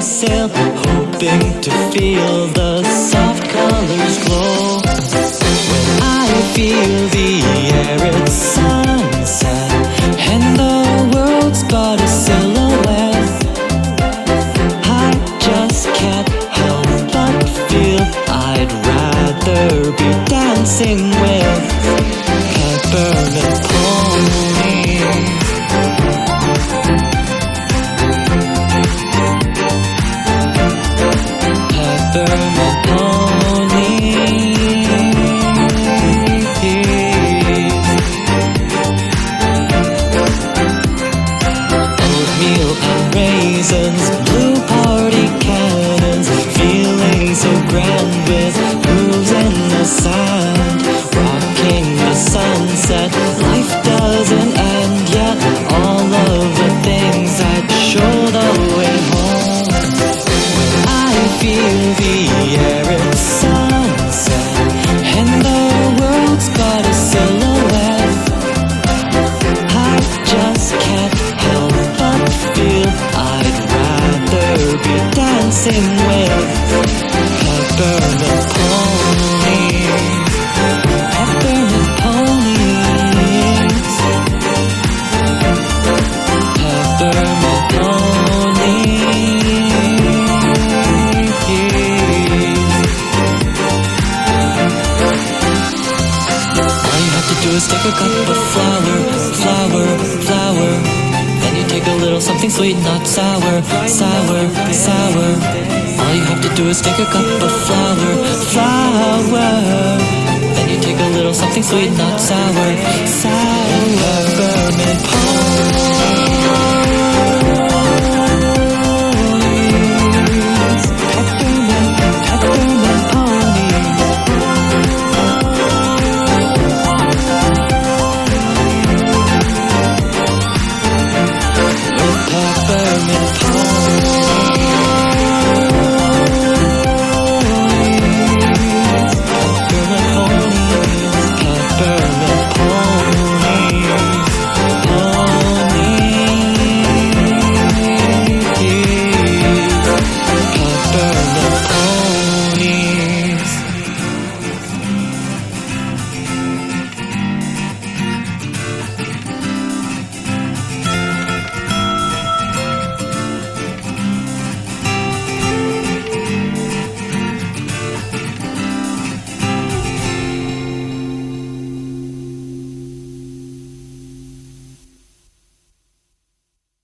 windowsill, hoping to feel the soft colors glow. When I feel the air, it's sunset, and the world's got a silhouette. I just can't help but feel I'd rather be dancing with peppermint ponies. Peppermint ponies. Oatmeal and raisins, blue party cannons, feeling so grand with moves in the sand, rocking the sunset. Life doesn't end yet, all of the things that show the way home. I feel the air, it's sunset, and the world's got a silhouette. I just can't help but feel I'd rather be dancing with peppermint ponies. Peppermint ponies. Peppermint ponies. All you have to do is take a cup of flour, flour, flour. Then you take a little something sweet, not sour, sour, sour. All you have to do is take a cup of flour, flour. Then you take a little something sweet, not sour, sour.